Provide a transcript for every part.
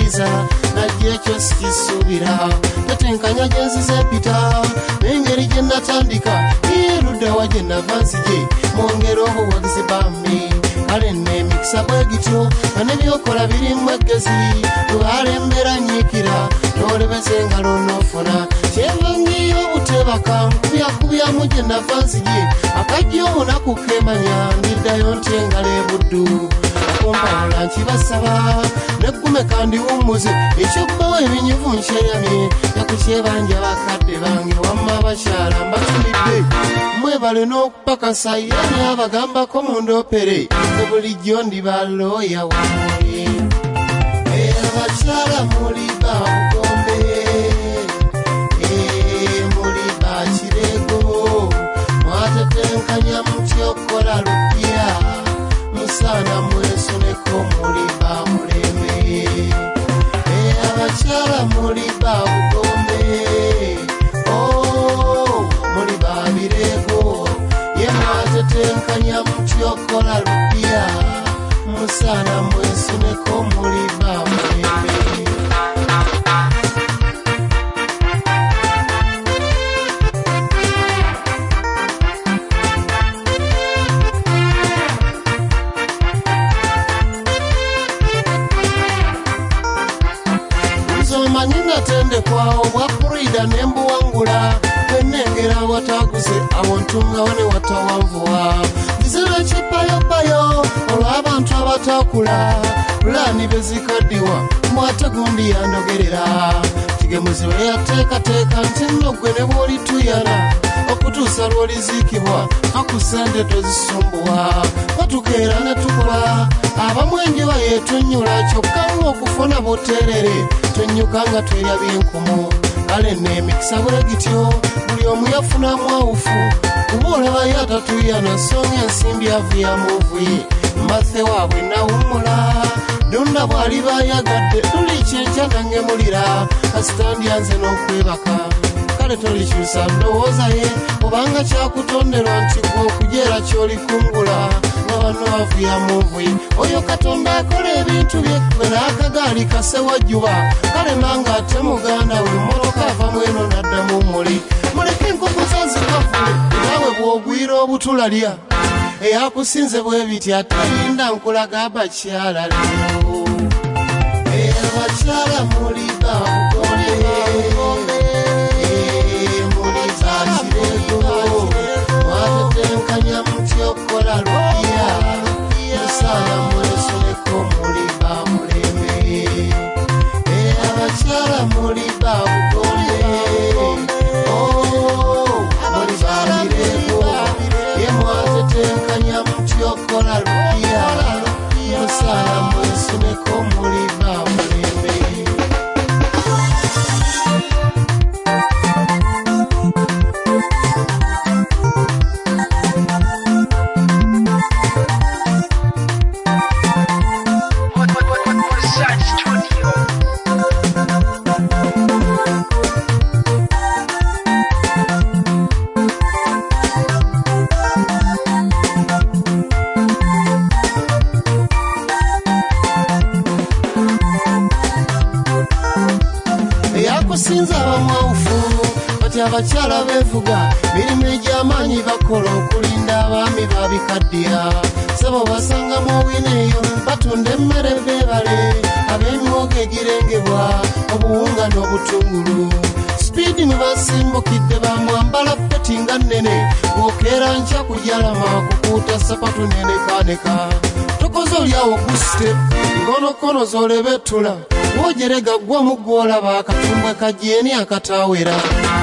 kukiriza najja ekyo sikisuubira tatenkanya gyenzize mpita n'engeri gye natandika eruddawa gye nava nzije mwongera obuwagizi bambi kale n'emikisa bwe gityo nga n'ebyokola birimu eggezi lwalembera nyiikira n'olebeza engalo n'ofuna kyevangiyo obutebaka nkubyamu gye nava nzije akajja omunaku kemanya ndiddayo nti engalo ebuddu kumpawula nkibasaba neggume kandi wummuze ekyokkowa ebinyivu nkyeyamye yakukyebanja bakadde bange wamma abakyala mbatumidde mwebale n'okupakasa yani abagambako mundopere bulijjo ndibalooya wamwe abakyala muli babugombe muli bakirego mwatetenkanya mutyokola lupya musana mwesuneko muli bamuleme abakyala muli babugombe muli babirego ye mwatetenkanya mutyokola lupya musana mwesuneko muli bamuleme manyina tende kwao bwakurida nembuwangula enengera wataguze awontunga wane watawanvuwa nzira kipayopayo olw'abantu abatakula pulani bezikaddiwa mwategundi yandogerera kigemuzi we yateekateeka nti nno gwe ne bw'olituyana okutuusa lw'oliziikibwa akusende tozisumbuwa batukeera ne tukola abamu enjuba yeetunnyula kyokka ng'okufuna buteerere tonnyuka nga tweyabye enkumu kale n'emikisa bwe gityo buli omu yafunamu awufu kuba olaba ye atatuyana songa ensimbi avuyamuvuye mathe waabwe nawummula dunda bw'aliba ayagadde tuli kyenkya nangemulira kasitandyanze n'okwebaka kale tolikyusa ndowooza ye obanga kyakutonderwa nti gwe okujeera ky'olikungula nga banno bavuyamuvuye oyo katonda akola ebintu bye gwe n'akagaali kase wajjuba kale nanga ate muganda we mmotoka ava mweno n'addamu muli muleke enkoko zazikavule naawe bw'ogwira obutulalya eyakusinze bwe biti atalinda nkulaga abakyala lero abakyala muli babugombe muli zakirego mwatetenkanya mutyokola lupya musala mwesuneko muli bamuleme abakyala muli babugombe muli bakirego ye mwatetenkanya mutyokola lupya musala mwesuneko muli bamuleme yakusinza abamwawufu bati abakyala bevuga mirimu egy'amaanyi bakola okulinda abaami babikaddiya sebo basangamu owineeyo batunda emmere beebale ab'emyogo egirengebwa obuwunga n'obutungulu sipiidi mwe basimbukidde bamwambala peti nga nnene bw'okeera nkya kujalama kukuuta sapatu nenekaaneka tokoze olyawo gusite nkonokono z'olebettula wojerega gwa mugolaba akatumbwe kajeeni akatawera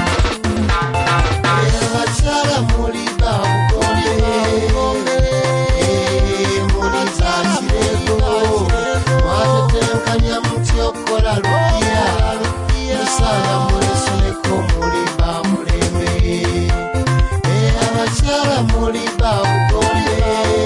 abakyala muli babugombe muli zakirego mwatetenkanya mutyokola lupya musala mwesuneko muli bamuleme abakyala muli babugombe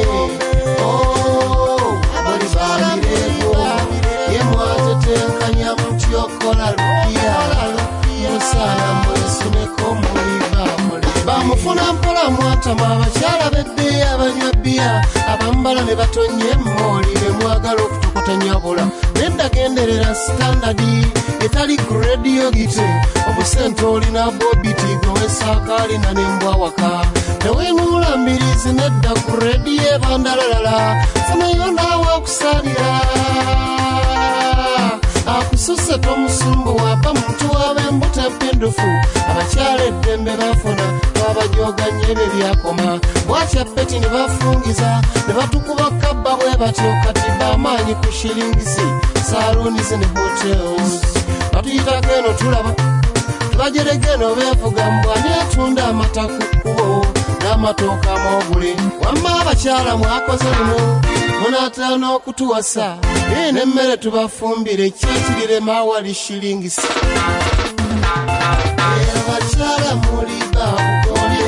muli bakirego ye mwatetenkanya mutyokola lupya musala mwesuneko muli bamuleme bamufuna mpola mwatama abakyala bedde abanywa bbiya abambala ne batonye emmooli be mwagala okutuka tanyabula nedda genderera standardi etali ku radio gite obusente olina bobiti gwewesakalina nembwa waka newemulambirizi nedda ku radio ebandalalala funayo naawe okusalira akususe tomusumbu wapa muntu wab'embuto epindufu abakyala eddembe bafuna twabajoganye ebyo byakoma bwatya peti ne bafungiza ne batukuba kabba bwe batyo kati bamaanyi ku shilingisi saloonizi ne hotels batuyitako eno tulaba tubajeregeno beevuga mbwani atunda amata ku kkubo n'amatooka amogule wamma abakyala mwakoze luno munataana okutuwasa n'emmere tubafumbire kyekirema wali shilingisi abakyala muli babugole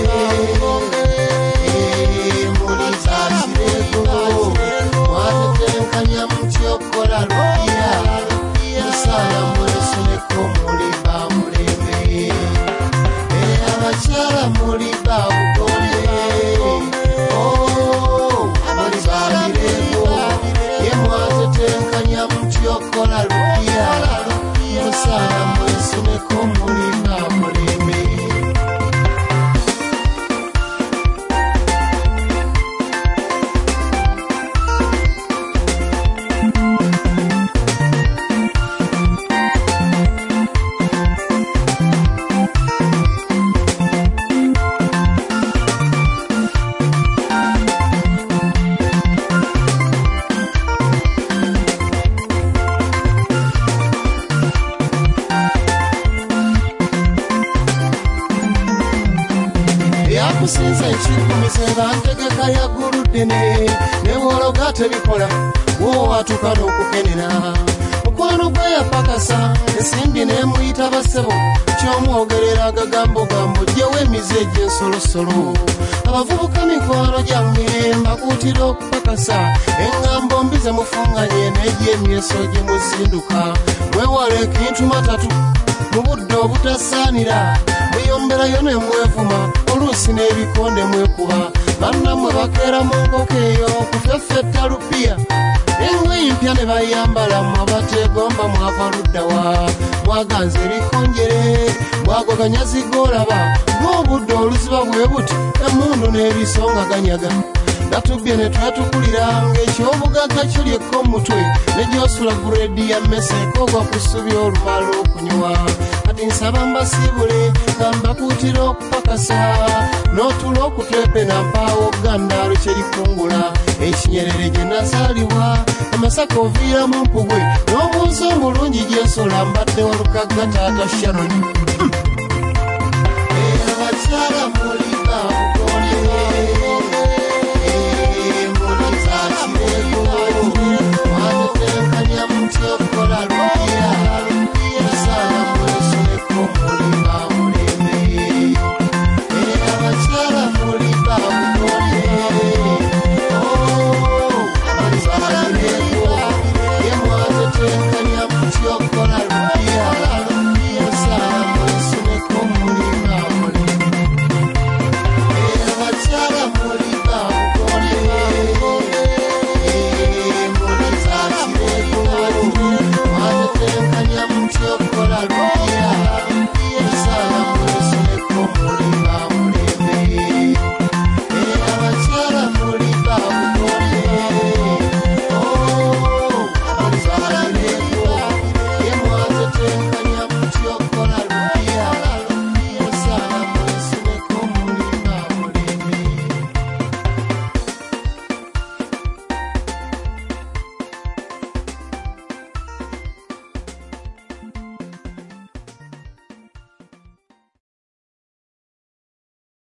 muli zakirego mwatetenkanya mutyokola lupiya musala mwesuneko muli bamuleme abakyala muli babugole muli bakirego yemwatetenkanya mutyokola lupiya musala mwesuneko muli bamuleme yakusinza ekikumise bantegeka ya guludene nebwologa tebikola woowatuka n'okukenera mukwano gwe yapakasa ensimbi nemuyita basebo kyomwogerera agagambogambo gyewo emize egy'ensolosolo abavubuka mikwano gyange mbakuutira okupakasa eŋŋambo mbi ze mufunganye n'egy'emyeso gye muzinduka mwewala ekintu matatu mu budde obutasaanira muyomberayo ne mwevuma oluusi n'ebikonde mwekuba bannammwe bakeera mu nkoko eyo kufeffetta lupiya engoyi mpya ne bayambala mwabategomba mwava luddawa mwaganza ebikonjere mwagoganya zigolaba ng'obudde oluziba bwe buti emmundu n'ebisonga ganyaga natubye ne twatukulira ng'ekyobugagga kiryeko omutwe ne gyosula guredi ya mmese ekogwa ku ssubi olumala okunywa kati nsaba mbasiibule nga mbakuutira okupakasa n'otula okutwepe na mpaawo gandaalo kyerikungula ekinyerere gye nazaalibwa amasaka oviira mu mpugwe n'obuuza omulungi gyensola mbadde walukagga taata Sharon